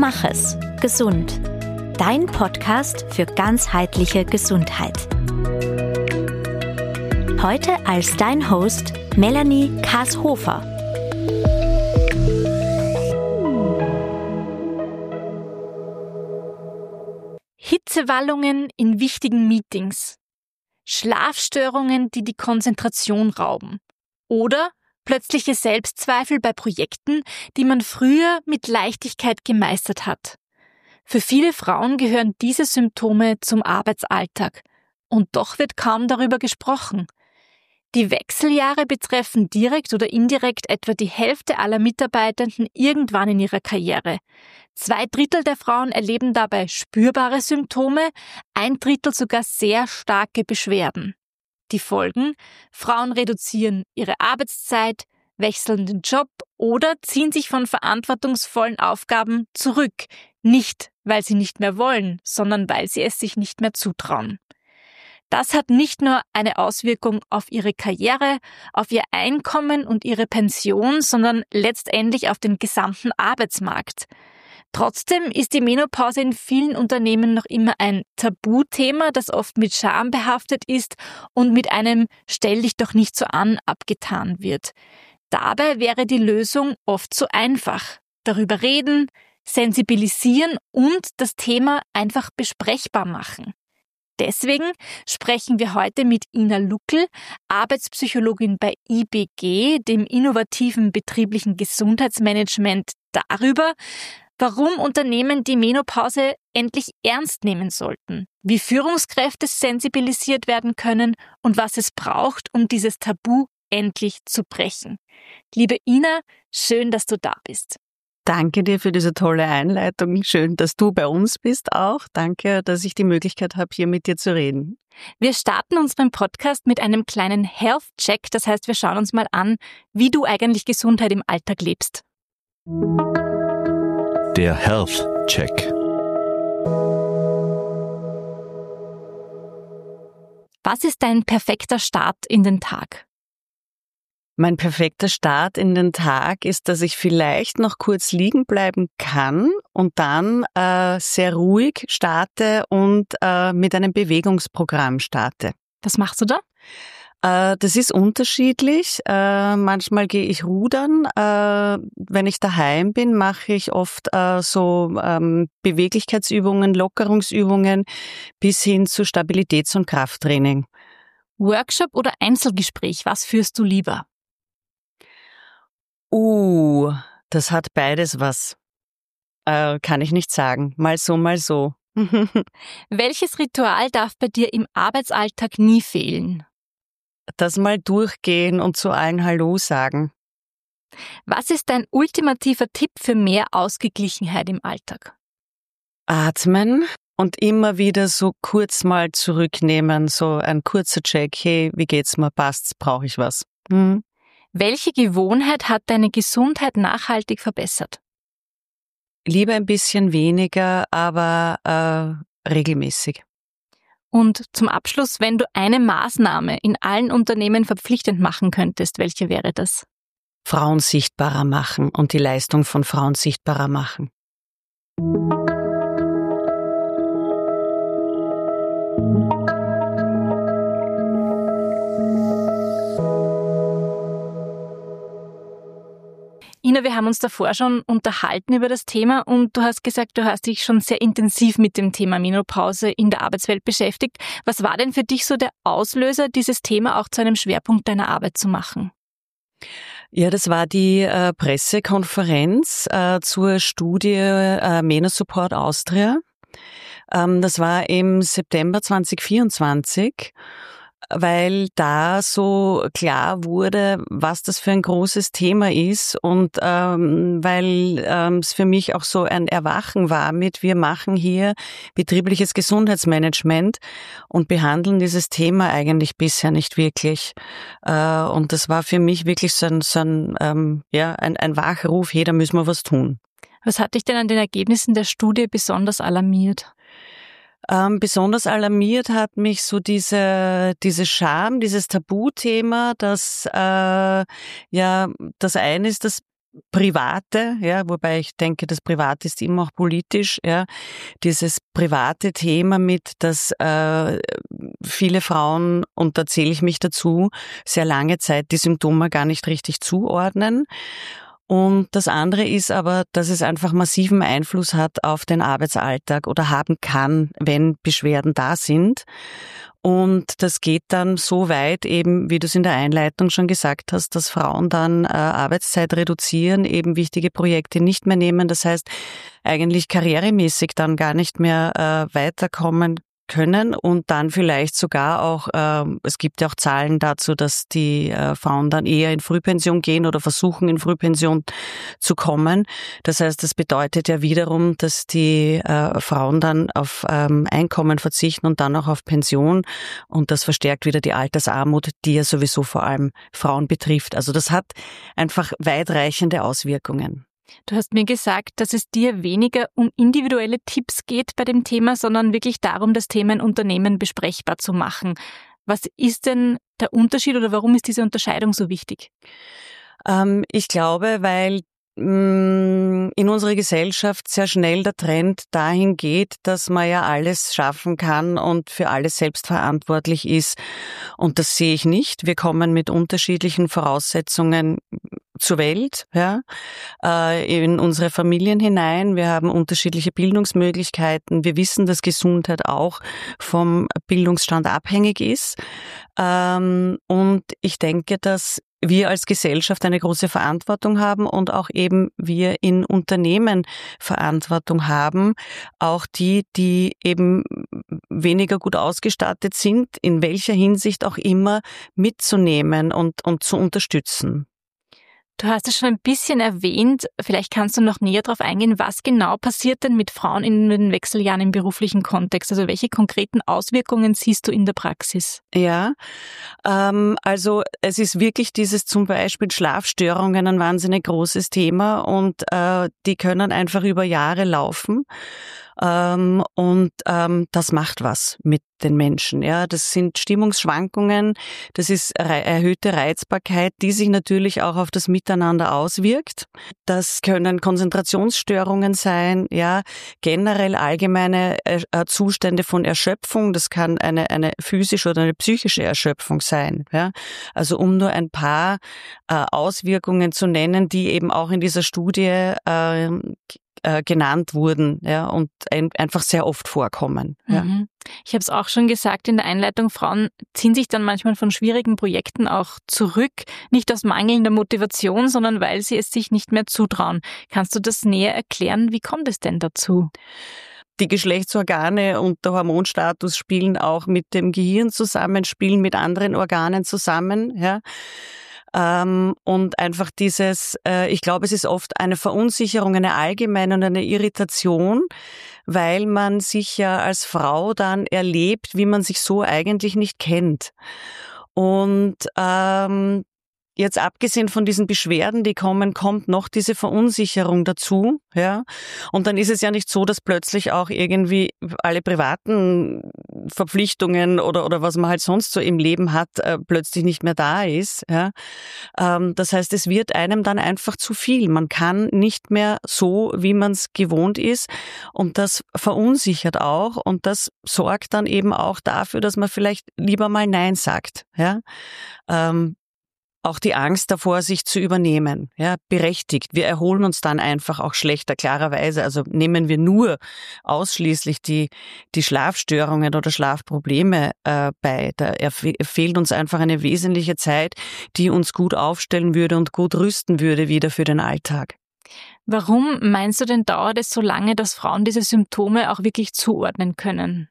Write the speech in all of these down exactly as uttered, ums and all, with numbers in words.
Mach es gesund. Dein Podcast für ganzheitliche Gesundheit. Heute als dein Host Melanie Kaas-Hofer. Hitzewallungen in wichtigen Meetings, Schlafstörungen, die die Konzentration rauben oder plötzliche Selbstzweifel bei Projekten, die man früher mit Leichtigkeit gemeistert hat. Für viele Frauen gehören diese Symptome zum Arbeitsalltag und doch wird kaum darüber gesprochen. Die Wechseljahre betreffen direkt oder indirekt etwa die Hälfte aller Mitarbeitenden irgendwann in ihrer Karriere. Zwei Drittel der Frauen erleben dabei spürbare Symptome, ein Drittel sogar sehr starke Beschwerden. Die Folgen: Frauen reduzieren ihre Arbeitszeit, wechseln den Job oder ziehen sich von verantwortungsvollen Aufgaben zurück. Nicht, weil sie nicht mehr wollen, sondern weil sie es sich nicht mehr zutrauen. Das hat nicht nur eine Auswirkung auf ihre Karriere, auf ihr Einkommen und ihre Pension, sondern letztendlich auf den gesamten Arbeitsmarkt. Trotzdem ist die Menopause in vielen Unternehmen noch immer ein Tabuthema, das oft mit Scham behaftet ist und mit einem „Stell dich doch nicht so an" abgetan wird. Dabei wäre die Lösung oft so einfach: Darüber reden, sensibilisieren und das Thema einfach besprechbar machen. Deswegen sprechen wir heute mit Ina Luckel, Arbeitspsychologin bei I B G, dem innovativen betrieblichen Gesundheitsmanagement, darüber, warum Unternehmen die Menopause endlich ernst nehmen sollten, wie Führungskräfte sensibilisiert werden können und was es braucht, um dieses Tabu endlich zu brechen. Liebe Ina, schön, dass du da bist. Danke dir für diese tolle Einleitung. Schön, dass du bei uns bist auch. Danke, dass ich die Möglichkeit habe, hier mit dir zu reden. Wir starten unseren Podcast mit einem kleinen Health-Check. Das heißt, wir schauen uns mal an, wie du eigentlich Gesundheit im Alltag lebst. Der Health Check. Was ist dein perfekter Start in den Tag? Mein perfekter Start in den Tag ist, dass ich vielleicht noch kurz liegen bleiben kann und dann äh, sehr ruhig starte und äh, mit einem Bewegungsprogramm starte. Was machst du da? Das ist unterschiedlich. Manchmal gehe ich rudern. Wenn ich daheim bin, mache ich oft so Beweglichkeitsübungen, Lockerungsübungen bis hin zu Stabilitäts- und Krafttraining. Workshop oder Einzelgespräch, was führst du lieber? Uh, das hat beides was. Kann ich nicht sagen. Mal so, mal so. Welches Ritual darf bei dir im Arbeitsalltag nie fehlen? Das mal durchgehen und zu allen Hallo sagen. Was ist dein ultimativer Tipp für mehr Ausgeglichenheit im Alltag? Atmen und immer wieder so kurz mal zurücknehmen, so ein kurzer Check. Hey, wie geht's mir? Passt's? Brauche ich was? Hm. Welche Gewohnheit hat deine Gesundheit nachhaltig verbessert? Lieber ein bisschen weniger, aber äh, regelmäßig. Und zum Abschluss, wenn du eine Maßnahme in allen Unternehmen verpflichtend machen könntest, welche wäre das? Frauen sichtbarer machen und die Leistung von Frauen sichtbarer machen. Ina, wir haben uns davor schon unterhalten über das Thema und du hast gesagt, du hast dich schon sehr intensiv mit dem Thema Menopause in der Arbeitswelt beschäftigt. Was war denn für dich so der Auslöser, dieses Thema auch zu einem Schwerpunkt deiner Arbeit zu machen? Ja, das war die äh, Pressekonferenz äh, zur Studie äh, Menosupport Austria. Ähm, das war im September zwanzig vierundzwanzig. Weil da so klar wurde, was das für ein großes Thema ist und ähm, weil ähm, es für mich auch so ein Erwachen war mit, wir machen hier betriebliches Gesundheitsmanagement und behandeln dieses Thema eigentlich bisher nicht wirklich. Äh, und das war für mich wirklich so ein, so ein, ähm, ja, ein, ein Wachruf, hey, da müssen wir was tun. Was hat dich denn an den Ergebnissen der Studie besonders alarmiert? Ähm, besonders alarmiert hat mich so diese diese Scham, dieses Tabuthema, dass äh, ja das eine ist, dass Private, ja, wobei ich denke, das Private ist immer auch politisch, ja, dieses private Thema mit, dass äh, viele Frauen, und da zähle ich mich dazu, sehr lange Zeit die Symptome gar nicht richtig zuordnen. Und das andere ist aber, dass es einfach massiven Einfluss hat auf den Arbeitsalltag oder haben kann, wenn Beschwerden da sind. Und das geht dann so weit eben, wie du es in der Einleitung schon gesagt hast, dass Frauen dann äh, Arbeitszeit reduzieren, eben wichtige Projekte nicht mehr nehmen. Das heißt, eigentlich karrieremäßig dann gar nicht mehr äh, weiterkommen können und dann vielleicht sogar auch, äh, es gibt ja auch Zahlen dazu, dass die äh, Frauen dann eher in Frühpension gehen oder versuchen in Frühpension zu kommen. Das heißt, das bedeutet ja wiederum, dass die äh, Frauen dann auf ähm, Einkommen verzichten und dann auch auf Pension, und das verstärkt wieder die Altersarmut, die ja sowieso vor allem Frauen betrifft. Also das hat einfach weitreichende Auswirkungen. Du hast mir gesagt, dass es dir weniger um individuelle Tipps geht bei dem Thema, sondern wirklich darum, das Thema in Unternehmen besprechbar zu machen. Was ist denn der Unterschied oder warum ist diese Unterscheidung so wichtig? Ähm, ich glaube, weil mh, in unserer Gesellschaft sehr schnell der Trend dahin geht, dass man ja alles schaffen kann und für alles selbstverantwortlich ist. Und das sehe ich nicht. Wir kommen mit unterschiedlichen Voraussetzungen zur Welt, ja, äh, in unsere Familien hinein. Wir haben unterschiedliche Bildungsmöglichkeiten. Wir wissen, dass Gesundheit auch vom Bildungsstand abhängig ist. Ähm, und ich denke, dass wir als Gesellschaft eine große Verantwortung haben und auch eben wir in Unternehmen Verantwortung haben, auch die, die eben weniger gut ausgestattet sind, in welcher Hinsicht auch immer mitzunehmen und, und zu unterstützen. Du hast es schon ein bisschen erwähnt, vielleicht kannst du noch näher darauf eingehen, was genau passiert denn mit Frauen in den Wechseljahren im beruflichen Kontext? Also welche konkreten Auswirkungen siehst du in der Praxis? Ja, ähm, also es ist wirklich dieses zum Beispiel Schlafstörungen ein wahnsinnig großes Thema und äh, die können einfach über Jahre laufen. Ähm, und ähm, das macht was mit den Menschen. Ja, das sind Stimmungsschwankungen, das ist re- erhöhte Reizbarkeit, die sich natürlich auch auf das Miteinander auswirkt. Das können Konzentrationsstörungen sein, ja, generell allgemeine äh, Zustände von Erschöpfung. Das kann eine eine physische oder eine psychische Erschöpfung sein. Ja, also um nur ein paar äh, Auswirkungen zu nennen, die eben auch in dieser Studie äh, genannt wurden, ja, und ein, einfach sehr oft vorkommen. Ja. Mhm. Ich habe es auch schon gesagt in der Einleitung, Frauen ziehen sich dann manchmal von schwierigen Projekten auch zurück, nicht aus mangelnder Motivation, sondern weil sie es sich nicht mehr zutrauen. Kannst du das näher erklären? Wie kommt es denn dazu? Die Geschlechtsorgane und der Hormonstatus spielen auch mit dem Gehirn zusammen, spielen mit anderen Organen zusammen, ja. Ähm, und einfach dieses, äh, ich glaube, es ist oft eine Verunsicherung, eine allgemeine und eine Irritation, weil man sich ja als Frau dann erlebt, wie man sich so eigentlich nicht kennt. Und ähm, jetzt abgesehen von diesen Beschwerden, die kommen, kommt noch diese Verunsicherung dazu, ja. Und dann ist es ja nicht so, dass plötzlich auch irgendwie alle privaten Verpflichtungen oder oder was man halt sonst so im Leben hat, äh, plötzlich nicht mehr da ist, ja. Ähm, das heißt, es wird einem dann einfach zu viel. Man kann nicht mehr so, wie man es gewohnt ist, und das verunsichert auch und das sorgt dann eben auch dafür, dass man vielleicht lieber mal Nein sagt, ja. Ähm, Auch die Angst davor, sich zu übernehmen, ja, berechtigt. Wir erholen uns dann einfach auch schlechter, klarerweise. Also nehmen wir nur ausschließlich die die Schlafstörungen oder Schlafprobleme äh, bei. Da erf- fehlt uns einfach eine wesentliche Zeit, die uns gut aufstellen würde und gut rüsten würde wieder für den Alltag. Warum meinst du denn, dauert es so lange, dass Frauen diese Symptome auch wirklich zuordnen können?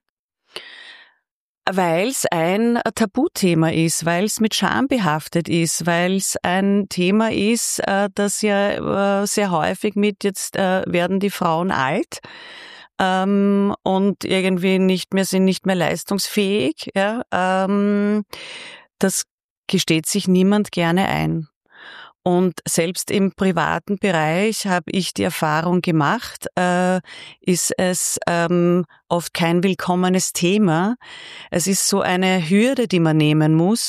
Weil es ein Tabuthema ist, weil es mit Scham behaftet ist, weil es ein Thema ist, äh, das ja äh, sehr häufig mit, jetzt äh, werden die Frauen alt ähm, und irgendwie nicht mehr sind nicht mehr leistungsfähig. Ja, ähm, das gesteht sich niemand gerne ein. Und selbst im privaten Bereich habe ich die Erfahrung gemacht, äh, ist es ähm, oft kein willkommenes Thema. Es ist so eine Hürde, die man nehmen muss,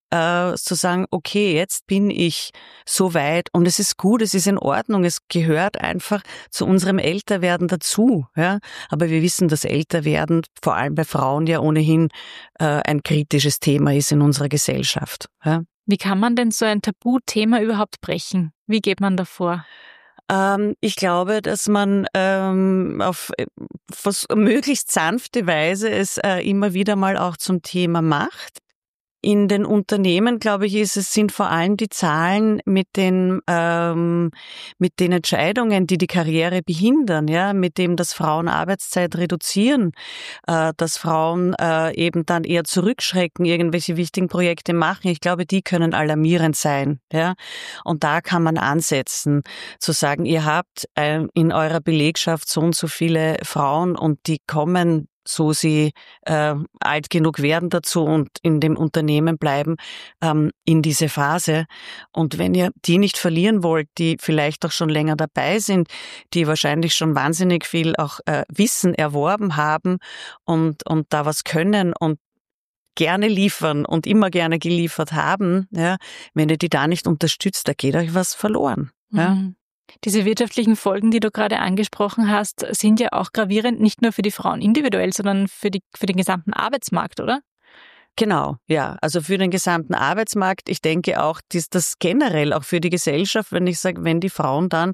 äh, zu sagen, okay, jetzt bin ich so weit und es ist gut, es ist in Ordnung, es gehört einfach zu unserem Älterwerden dazu. Ja? Aber wir wissen, dass Älterwerden vor allem bei Frauen ja ohnehin äh, ein kritisches Thema ist in unserer Gesellschaft. Ja? Wie kann man denn so ein Tabuthema überhaupt brechen? Wie geht man da vor? Ähm, ich glaube, dass man ähm, auf was, möglichst sanfte Weise es äh, immer wieder mal auch zum Thema macht. In den Unternehmen, glaube ich, ist es sind vor allem die Zahlen mit den ähm, mit den Entscheidungen, die die Karriere behindern, ja, mit dem, dass Frauen Arbeitszeit reduzieren, äh, dass Frauen äh, eben dann eher zurückschrecken, irgendwelche wichtigen Projekte machen. Ich glaube, die können alarmierend sein, ja. Und da kann man ansetzen, zu sagen, ihr habt äh, in eurer Belegschaft so und so viele Frauen und die kommen, so sie äh, alt genug werden dazu und in dem Unternehmen bleiben, ähm, in diese Phase. Und wenn ihr die nicht verlieren wollt, die vielleicht auch schon länger dabei sind, die wahrscheinlich schon wahnsinnig viel auch äh, Wissen erworben haben und, und da was können und gerne liefern und immer gerne geliefert haben, ja, wenn ihr die da nicht unterstützt, da geht euch was verloren. Ja. Mhm. Diese wirtschaftlichen Folgen, die du gerade angesprochen hast, sind ja auch gravierend, nicht nur für die Frauen individuell, sondern für die, für den gesamten Arbeitsmarkt, oder? Genau, ja. Also für den gesamten Arbeitsmarkt. Ich denke auch, dass das generell auch für die Gesellschaft, wenn ich sage, wenn die Frauen dann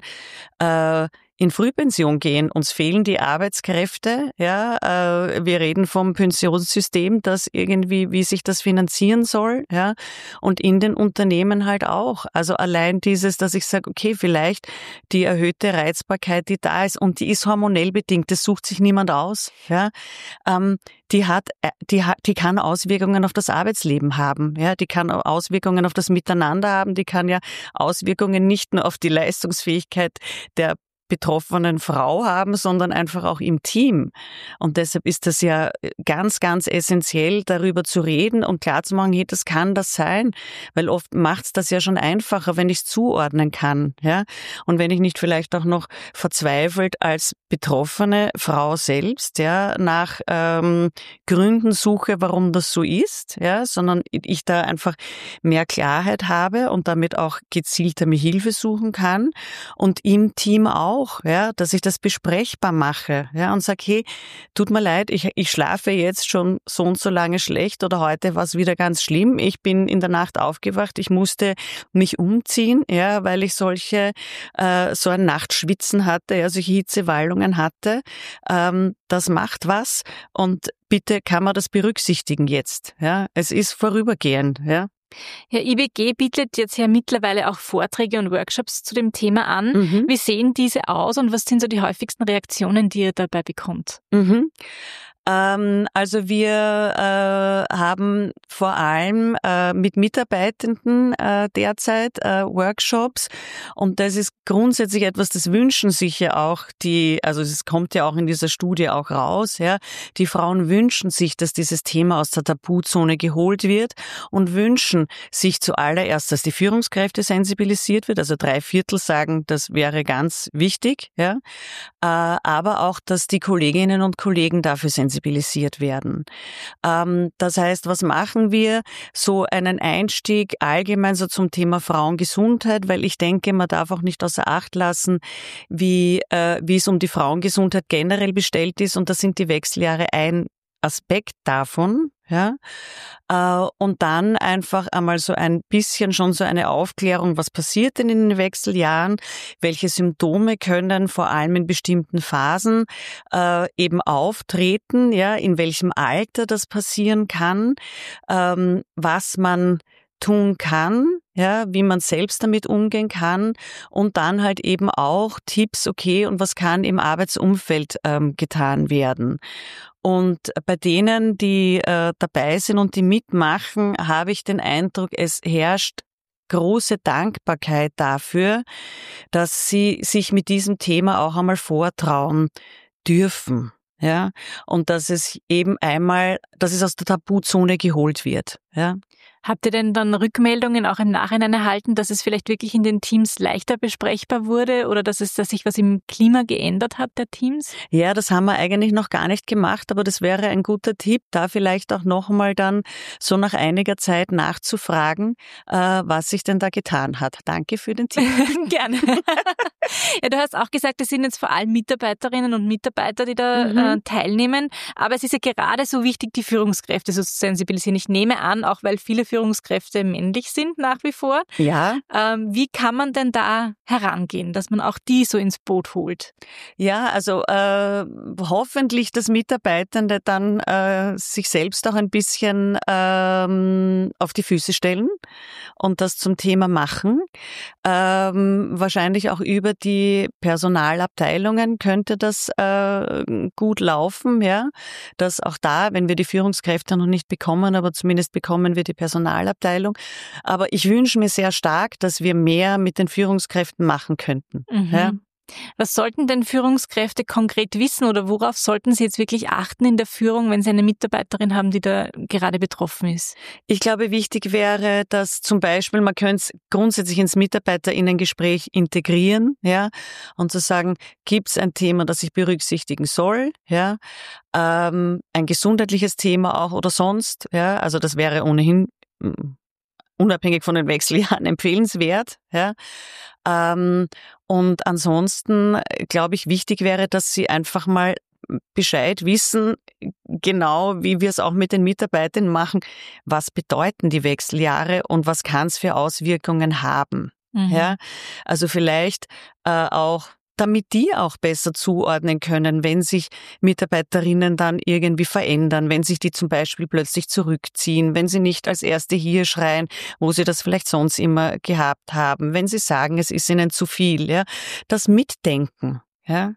äh, in Frühpension gehen, uns fehlen die Arbeitskräfte, ja, äh, wir reden vom Pensionssystem, das irgendwie, wie sich das finanzieren soll, ja, und in den Unternehmen halt auch. Also allein dieses, dass ich sage, okay, vielleicht die erhöhte Reizbarkeit, die da ist, und die ist hormonell bedingt, das sucht sich niemand aus, ja, ähm, die hat, die hat, die kann Auswirkungen auf das Arbeitsleben haben, ja, die kann Auswirkungen auf das Miteinander haben, die kann ja Auswirkungen nicht nur auf die Leistungsfähigkeit der betroffenen Frau haben, sondern einfach auch im Team. Und deshalb ist das ja ganz, ganz essentiell, darüber zu reden und klarzumachen, hey, das kann das sein, weil oft macht's das ja schon einfacher, wenn ich es zuordnen kann, ja. Und wenn ich nicht vielleicht auch noch verzweifelt als betroffene Frau selbst, ja, nach ähm, Gründen suche, warum das so ist, ja, sondern ich da einfach mehr Klarheit habe und damit auch gezielter mir Hilfe suchen kann und im Team auch. Auch, ja, dass ich das besprechbar mache, ja, und sage, hey, tut mir leid, ich, ich schlafe jetzt schon so und so lange schlecht oder heute war es wieder ganz schlimm. Ich bin in der Nacht aufgewacht, ich musste mich umziehen, ja, weil ich solche, äh, so ein Nachtschwitzen hatte, ja, solche Hitzewallungen hatte. Ähm, das macht was und bitte kann man das berücksichtigen jetzt, ja. Es ist vorübergehend, ja. Ja, I B G bietet jetzt ja mittlerweile auch Vorträge und Workshops zu dem Thema an. Mhm. Wie sehen diese aus und was sind so die häufigsten Reaktionen, die ihr dabei bekommt? Mhm. Ähm, also wir äh, haben vor allem äh, mit Mitarbeitenden äh, derzeit äh, Workshops und das ist grundsätzlich etwas, das wünschen sich ja auch die, also es kommt ja auch in dieser Studie auch raus, ja, die Frauen wünschen sich, dass dieses Thema aus der Tabuzone geholt wird und wünschen sich zuallererst, dass die Führungskräfte sensibilisiert wird, also drei Viertel sagen, das wäre ganz wichtig, ja, äh, aber auch, dass die Kolleginnen und Kollegen dafür sensibilisiert sensibilisiert werden. Ähm, das heißt, was machen wir? So einen Einstieg allgemein so zum Thema Frauengesundheit, weil ich denke, man darf auch nicht außer Acht lassen, wie, äh, wie es um die Frauengesundheit generell bestellt ist, und da sind die Wechseljahre ein Aspekt davon, ja, äh, und dann einfach einmal so ein bisschen schon so eine Aufklärung, was passiert denn in den Wechseljahren, welche Symptome können vor allem in bestimmten Phasen äh, eben auftreten, ja, in welchem Alter das passieren kann, ähm, was man tun kann, ja, wie man selbst damit umgehen kann, und dann halt eben auch Tipps, okay, und was kann im Arbeitsumfeld ähm, getan werden. Und bei denen, die äh, dabei sind und die mitmachen, habe ich den Eindruck, es herrscht große Dankbarkeit dafür, dass sie sich mit diesem Thema auch einmal vortrauen dürfen. Ja, und dass es eben einmal, dass es aus der Tabuzone geholt wird. Ja. Habt ihr denn dann Rückmeldungen auch im Nachhinein erhalten, dass es vielleicht wirklich in den Teams leichter besprechbar wurde oder dass es, dass sich was im Klima geändert hat der Teams? Ja, das haben wir eigentlich noch gar nicht gemacht, aber das wäre ein guter Tipp, da vielleicht auch nochmal dann so nach einiger Zeit nachzufragen, äh, was sich denn da getan hat. Danke für den Tipp. Gerne. Ja, du hast auch gesagt, es sind jetzt vor allem Mitarbeiterinnen und Mitarbeiter, die da Mhm. äh, teilnehmen, aber es ist ja gerade so wichtig, die Führungskräfte so zu sensibilisieren. Ich nehme an, auch weil viele Führungskräfte männlich sind nach wie vor. Ja. Ähm, wie kann man denn da herangehen, dass man auch die so ins Boot holt? Ja, also äh, hoffentlich, dass Mitarbeitende dann äh, sich selbst auch ein bisschen ähm, auf die Füße stellen und das zum Thema machen. Ähm, wahrscheinlich auch über die Personalabteilungen könnte das äh, gut laufen, ja. Dass auch da, wenn wir die Führungskräfte noch nicht bekommen, aber zumindest bekommen wir die Personalabteilung. Aber ich wünsche mir sehr stark, dass wir mehr mit den Führungskräften machen könnten. Mhm. Ja. Was sollten denn Führungskräfte konkret wissen oder worauf sollten sie jetzt wirklich achten in der Führung, wenn sie eine Mitarbeiterin haben, die da gerade betroffen ist? Ich glaube, wichtig wäre, dass zum Beispiel, man könnte es grundsätzlich ins MitarbeiterInnengespräch integrieren, ja, und zu sagen, gibt es ein Thema, das ich berücksichtigen soll, ja, ähm, ein gesundheitliches Thema auch oder sonst, ja, also das wäre ohnehin mm, unabhängig von den Wechseljahren empfehlenswert, ja. Ähm, und ansonsten, glaube ich, wichtig wäre, dass sie einfach mal Bescheid wissen, genau wie wir es auch mit den Mitarbeitern machen, was bedeuten die Wechseljahre und was kann es für Auswirkungen haben. Mhm. Ja, also vielleicht äh, auch, damit die auch besser zuordnen können, wenn sich Mitarbeiterinnen dann irgendwie verändern, wenn sich die zum Beispiel plötzlich zurückziehen, wenn sie nicht als Erste hier schreien, wo sie das vielleicht sonst immer gehabt haben, wenn sie sagen, es ist ihnen zu viel, ja, das Mitdenken, ja.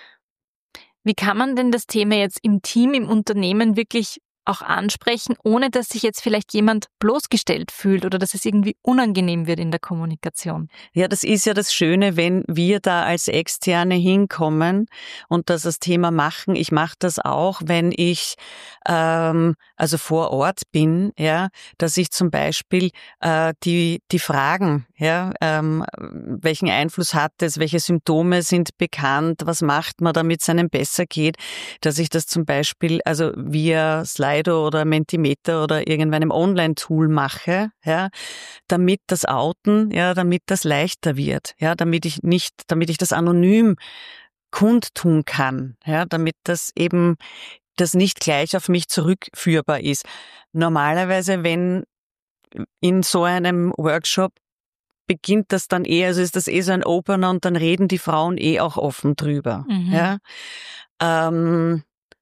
Wie kann man denn das Thema jetzt im Team, im Unternehmen wirklich auch ansprechen, ohne dass sich jetzt vielleicht jemand bloßgestellt fühlt oder dass es irgendwie unangenehm wird in der Kommunikation? Ja, das ist ja das Schöne, wenn wir da als Externe hinkommen und das als Thema machen. Ich mache das auch, wenn ich ähm, also vor Ort bin, ja, dass ich zum Beispiel äh, die die Fragen, ja, ähm, welchen Einfluss hat es, welche Symptome sind bekannt, was macht man, damit es einem besser geht, dass ich das zum Beispiel also via Slido oder Mentimeter oder irgendeinem Online-Tool mache, ja, damit das Outen, ja, damit das leichter wird, ja, damit ich nicht, damit ich das anonym kundtun kann, ja, damit das eben, das nicht gleich auf mich zurückführbar ist. Normalerweise, wenn in so einem Workshop beginnt das dann eh, also ist das eh so ein Opener und dann reden die Frauen eh auch offen drüber, Mhm. ja. Ähm,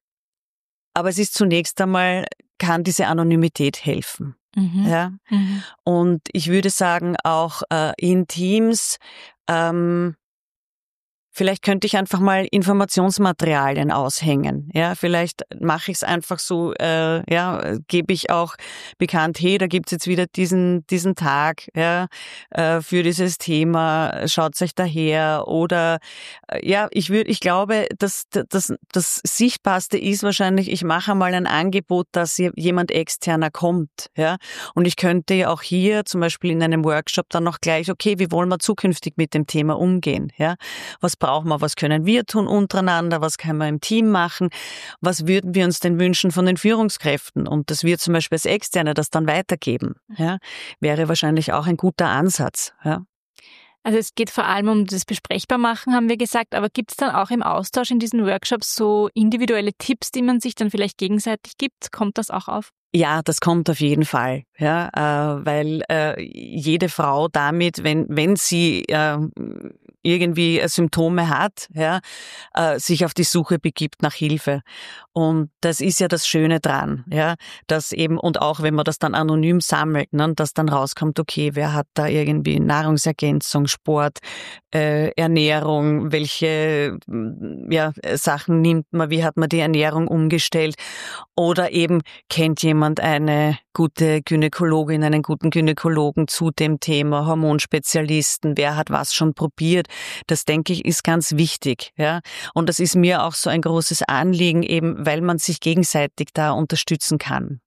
aber es ist zunächst einmal, kann diese Anonymität helfen. Mhm. Ja? Mhm. Und ich würde sagen, auch äh, in Teams, ähm, vielleicht könnte ich einfach mal Informationsmaterialien aushängen. Ja, vielleicht mache ich es einfach so, äh, ja, gebe ich auch bekannt, hey, da gibt's jetzt wieder diesen diesen Tag, ja, äh, für dieses Thema, schaut's euch daher. Oder äh, ja, ich würde, ich glaube, dass das das Sichtbarste ist wahrscheinlich, ich mache mal ein Angebot, dass jemand externer kommt, ja. Und ich könnte ja auch hier zum Beispiel in einem Workshop dann noch gleich, okay, wie wollen wir zukünftig mit dem Thema umgehen, ja? Was brauchen wir, was können wir tun untereinander, was können wir im Team machen, was würden wir uns denn wünschen von den Führungskräften und dass wir zum Beispiel als Externe das dann weitergeben, ja, wäre wahrscheinlich auch ein guter Ansatz, ja. Also es geht vor allem um das Besprechbarmachen, haben wir gesagt, aber gibt es dann auch im Austausch in diesen Workshops so individuelle Tipps, die man sich dann vielleicht gegenseitig gibt? Kommt das auch auf? Ja, das kommt auf jeden Fall, ja, äh, weil äh, jede Frau damit, wenn wenn sie äh, irgendwie Symptome hat, ja, äh, sich auf die Suche begibt nach Hilfe. Und das ist ja das Schöne dran, ja, dass eben, und auch wenn man das dann anonym sammelt, ne, dass dann rauskommt, okay, wer hat da irgendwie Nahrungsergänzung, Sport, äh, Ernährung, welche ja, Sachen nimmt man, wie hat man die Ernährung umgestellt, oder eben kennt jemand eine gute Gynäkologin, einen guten Gynäkologen zu dem Thema, Hormonspezialisten, wer hat was schon probiert. Das, denke ich, ist ganz wichtig, ja. Und das ist mir auch so ein großes Anliegen, eben weil man sich gegenseitig da unterstützen kann,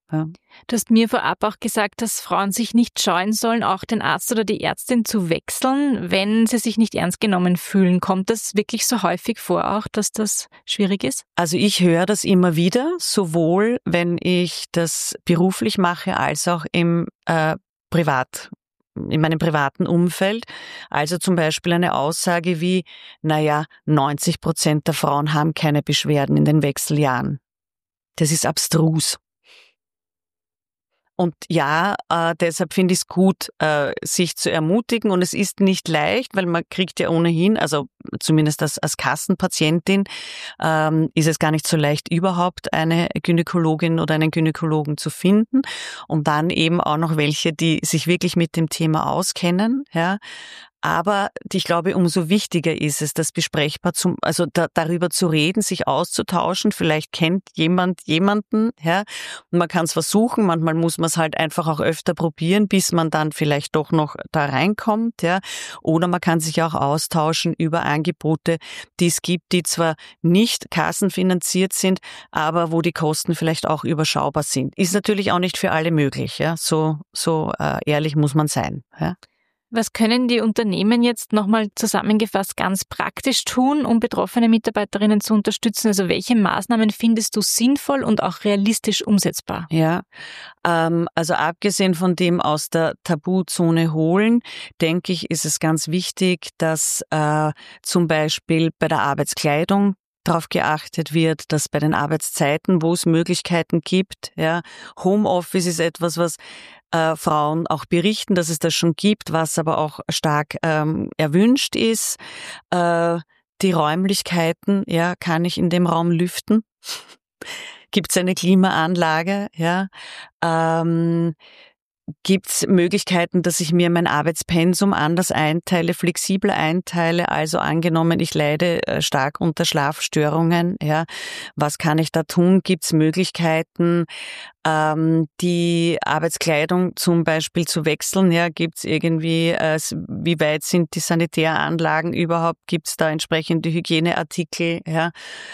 Ja. Du hast mir vorab auch gesagt, dass Frauen sich nicht scheuen sollen, auch den Arzt oder die Ärztin zu wechseln, wenn sie sich nicht ernst genommen fühlen. Kommt das wirklich so häufig vor auch, dass das schwierig ist? Also ich höre das immer wieder, sowohl wenn ich das beruflich mache, als auch im äh, Privat, in meinem privaten Umfeld. Also zum Beispiel eine Aussage wie, naja, neunzig Prozent der Frauen haben keine Beschwerden in den Wechseljahren. Das ist abstrus. Und ja, äh, deshalb finde ich es gut, äh, sich zu ermutigen. Und es ist nicht leicht, weil man kriegt ja ohnehin, also zumindest als, als Kassenpatientin, ähm, ist es gar nicht so leicht, überhaupt eine Gynäkologin oder einen Gynäkologen zu finden. Und dann eben auch noch welche, die sich wirklich mit dem Thema auskennen, ja. Aber ich glaube, umso wichtiger ist es, das besprechbar zum, also da, darüber zu reden, sich auszutauschen. Vielleicht kennt jemand jemanden, ja, und man kann es versuchen. Manchmal muss man es halt einfach auch öfter probieren, bis man dann vielleicht doch noch da reinkommt, ja. Oder man kann sich auch austauschen über Angebote, die es gibt, die zwar nicht kassenfinanziert sind, aber wo die Kosten vielleicht auch überschaubar sind. Ist natürlich auch nicht für alle möglich, ja. So, so äh, ehrlich muss man sein, ja. Was können die Unternehmen jetzt nochmal zusammengefasst ganz praktisch tun, um betroffene Mitarbeiterinnen zu unterstützen? Also welche Maßnahmen findest du sinnvoll und auch realistisch umsetzbar? Ja, ähm, also abgesehen von dem aus der Tabuzone holen, denke ich, ist es ganz wichtig, dass äh, zum Beispiel bei der Arbeitskleidung darauf geachtet wird, dass bei den Arbeitszeiten, wo es Möglichkeiten gibt, ja, Homeoffice ist etwas, was äh, Frauen auch berichten, dass es das schon gibt, was aber auch stark ähm, erwünscht ist. Äh, die Räumlichkeiten, ja, kann ich in dem Raum lüften? Gibt es eine Klimaanlage, ja? Ähm, Gibt es Möglichkeiten, dass ich mir mein Arbeitspensum anders einteile, flexibel einteile? Also angenommen, ich leide stark unter Schlafstörungen, ja, was kann ich da tun? Gibt es Möglichkeiten, ähm, die Arbeitskleidung zum Beispiel zu wechseln? Ja, gibt es irgendwie, äh, wie weit sind die Sanitäranlagen überhaupt? Gibt es da entsprechende Hygieneartikel? Ja,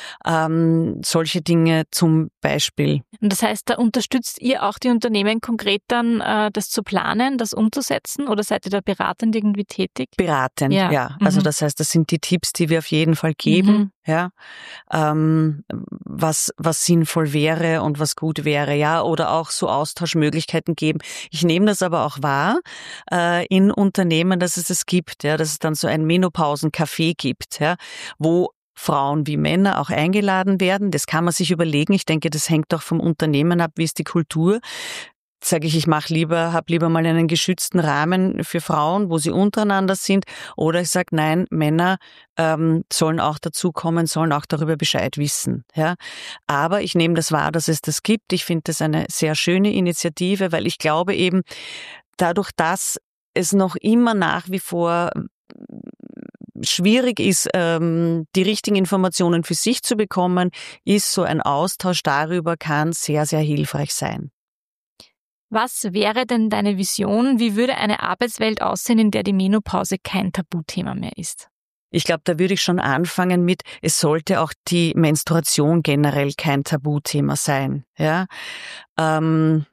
ähm, solche Dinge zum Beispiel. Und das heißt, da unterstützt ihr auch die Unternehmen konkret dann, äh, das zu planen, das umzusetzen, oder seid ihr da beratend irgendwie tätig? Beratend, ja. ja. Mhm. Also das heißt, das sind die Tipps, die wir auf jeden Fall geben, Mhm. ja. Ähm, was, was sinnvoll wäre und was gut wäre, ja. Oder auch so Austauschmöglichkeiten geben. Ich nehme das aber auch wahr, äh, in Unternehmen, dass es das gibt, ja, dass es dann so ein Menopausencafé gibt, ja, wo Frauen wie Männer auch eingeladen werden. Das kann man sich überlegen. Ich denke, das hängt doch vom Unternehmen ab, wie ist die Kultur. Sage ich, ich mache lieber, habe lieber mal einen geschützten Rahmen für Frauen, wo sie untereinander sind. Oder ich sage, nein, Männer ähm, sollen auch dazukommen, sollen auch darüber Bescheid wissen. Ja, aber ich nehme das wahr, dass es das gibt. Ich finde das eine sehr schöne Initiative, weil ich glaube eben, dadurch, dass es noch immer nach wie vor schwierig ist, ähm, die richtigen Informationen für sich zu bekommen, ist so ein Austausch darüber, kann sehr, sehr hilfreich sein. Was wäre denn deine Vision? Wie würde eine Arbeitswelt aussehen, in der die Menopause kein Tabuthema mehr ist? Ich glaube, da würde ich schon anfangen mit, es sollte auch die Menstruation generell kein Tabuthema sein. Ja, ähm,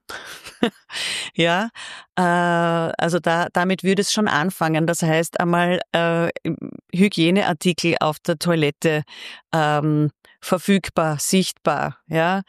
ja, äh, also da damit würde es schon anfangen. Das heißt einmal äh, Hygieneartikel auf der Toilette ähm, verfügbar, sichtbar. Ja,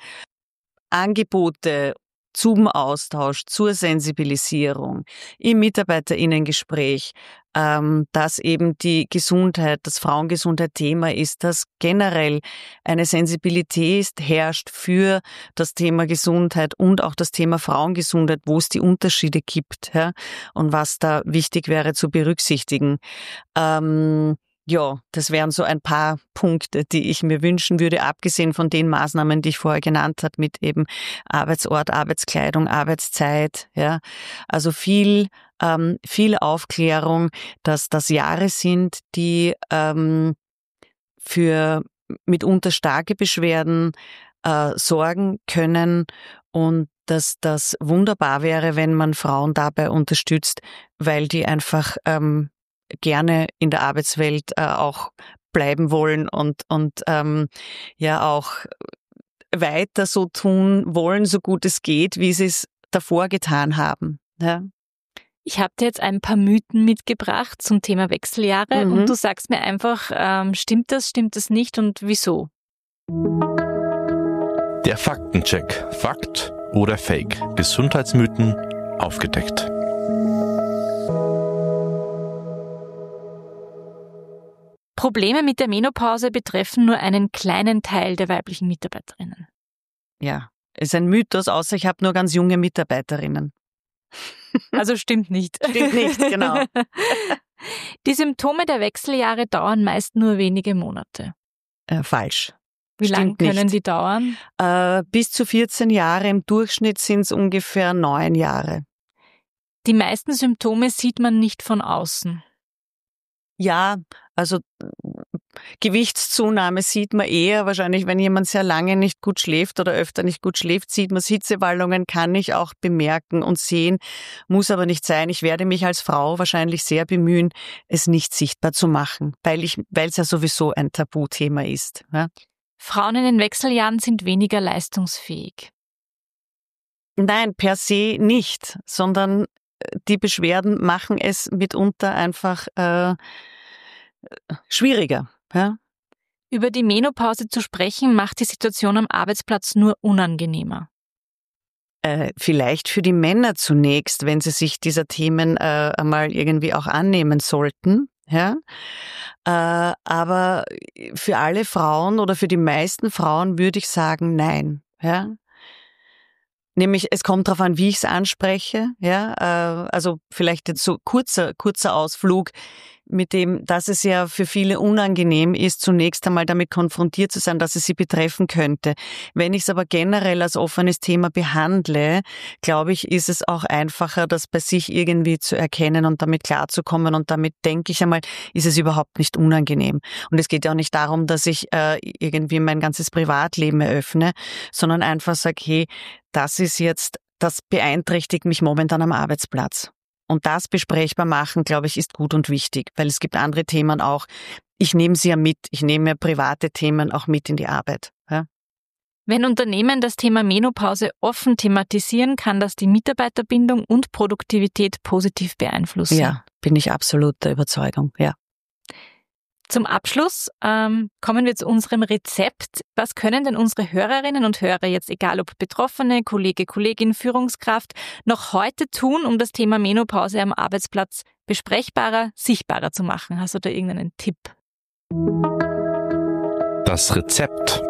Angebote zum Austausch, zur Sensibilisierung, im MitarbeiterInnengespräch, ähm, dass eben die Gesundheit, das Frauengesundheit Thema ist, dass generell eine Sensibilität herrscht für das Thema Gesundheit und auch das Thema Frauengesundheit, wo es die Unterschiede gibt, ja, und was da wichtig wäre zu berücksichtigen. Ähm, Ja, das wären so ein paar Punkte, die ich mir wünschen würde, abgesehen von den Maßnahmen, die ich vorher genannt habe, mit eben Arbeitsort, Arbeitskleidung, Arbeitszeit, ja. Also viel, ähm, viel Aufklärung, dass das Jahre sind, die ähm, für mitunter starke Beschwerden äh, sorgen können und dass das wunderbar wäre, wenn man Frauen dabei unterstützt, weil die einfach ähm, gerne in der Arbeitswelt äh, auch bleiben wollen und und ähm, ja auch weiter so tun wollen, so gut es geht, wie sie es davor getan haben. Ja. Ich habe dir jetzt ein paar Mythen mitgebracht zum Thema Wechseljahre Mhm. und du sagst mir einfach, ähm, stimmt das, stimmt das nicht und wieso? Der Faktencheck. Fakt oder Fake? Gesundheitsmythen aufgedeckt. Probleme mit der Menopause betreffen nur einen kleinen Teil der weiblichen Mitarbeiterinnen. Ja, ist ein Mythos, außer ich habe nur ganz junge Mitarbeiterinnen. Also stimmt nicht. Stimmt nicht, genau. Die Symptome der Wechseljahre dauern meist nur wenige Monate. Äh, falsch. Wie lange Stimmt können nicht. die dauern? Äh, bis zu vierzehn Jahre, im Durchschnitt sind es ungefähr neun Jahre. Die meisten Symptome sieht man nicht von außen. Ja, also Gewichtszunahme sieht man eher wahrscheinlich, wenn jemand sehr lange nicht gut schläft oder öfter nicht gut schläft, sieht man Hitzewallungen, kann ich auch bemerken und sehen, muss aber nicht sein. Ich werde mich als Frau wahrscheinlich sehr bemühen, es nicht sichtbar zu machen, weil ich, weil es ja sowieso ein Tabuthema ist. Ja? Frauen in den Wechseljahren sind weniger leistungsfähig. Nein, per se nicht, sondern die Beschwerden machen es mitunter einfach äh, schwieriger. Ja? Über die Menopause zu sprechen, macht die Situation am Arbeitsplatz nur unangenehmer. Äh, vielleicht für die Männer zunächst, wenn sie sich dieser Themen äh, einmal irgendwie auch annehmen sollten. Ja? Äh, aber für alle Frauen oder für die meisten Frauen würde ich sagen, nein. Ja? Nämlich, es kommt darauf an, wie ich es anspreche. Ja, äh, also vielleicht jetzt so kurzer kurzer Ausflug mit dem, dass es ja für viele unangenehm ist, zunächst einmal damit konfrontiert zu sein, dass es sie betreffen könnte. Wenn ich es aber generell als offenes Thema behandle, glaube ich, ist es auch einfacher, das bei sich irgendwie zu erkennen und damit klarzukommen. Und damit, denke ich einmal, ist es überhaupt nicht unangenehm. Und es geht ja auch nicht darum, dass ich äh, irgendwie mein ganzes Privatleben eröffne, sondern einfach sage, hey, das ist jetzt, das beeinträchtigt mich momentan am Arbeitsplatz. Und das besprechbar machen, glaube ich, ist gut und wichtig, weil es gibt andere Themen auch. Ich nehme sie ja mit, ich nehme ja private Themen auch mit in die Arbeit. Ja? Wenn Unternehmen das Thema Menopause offen thematisieren, kann das die Mitarbeiterbindung und Produktivität positiv beeinflussen. Ja, bin ich absolut der Überzeugung, ja. Zum Abschluss ähm, kommen wir zu unserem Rezept. Was können denn unsere Hörerinnen und Hörer jetzt, egal ob Betroffene, Kollege, Kollegin, Führungskraft, noch heute tun, um das Thema Menopause am Arbeitsplatz besprechbarer, sichtbarer zu machen? Hast du da irgendeinen Tipp? Das Rezept.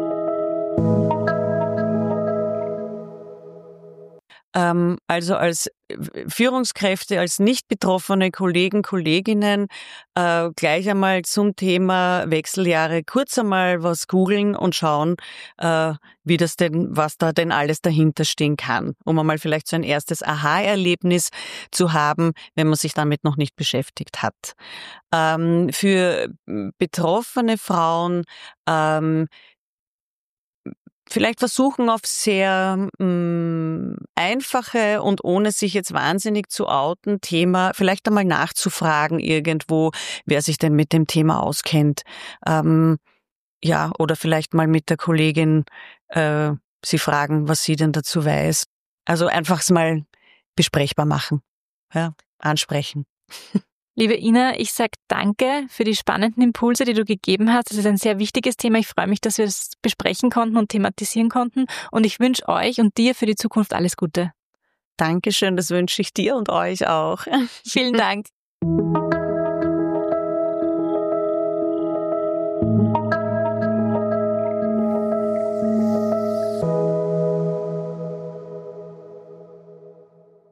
Ähm, also als Führungskräfte, als nicht betroffene Kollegen, Kolleginnen äh, gleich einmal zum Thema Wechseljahre kurz einmal was googeln und schauen, äh, wie das denn, was da denn alles dahinter stehen kann, um einmal vielleicht so ein erstes Aha-Erlebnis zu haben, wenn man sich damit noch nicht beschäftigt hat. Ähm, für betroffene Frauen ähm, vielleicht versuchen, auf sehr mh, einfache und ohne sich jetzt wahnsinnig zu outen Thema vielleicht einmal nachzufragen irgendwo, wer sich denn mit dem Thema auskennt. Ähm, ja, oder vielleicht mal mit der Kollegin äh, sie fragen, was sie denn dazu weiß. Also einfach es mal besprechbar machen, ja, ansprechen. Liebe Ina, ich sage danke für die spannenden Impulse, die du gegeben hast. Das ist ein sehr wichtiges Thema. Ich freue mich, dass wir es besprechen konnten und thematisieren konnten. Und ich wünsche euch und dir für die Zukunft alles Gute. Dankeschön, das wünsche ich dir und euch auch. Vielen Dank.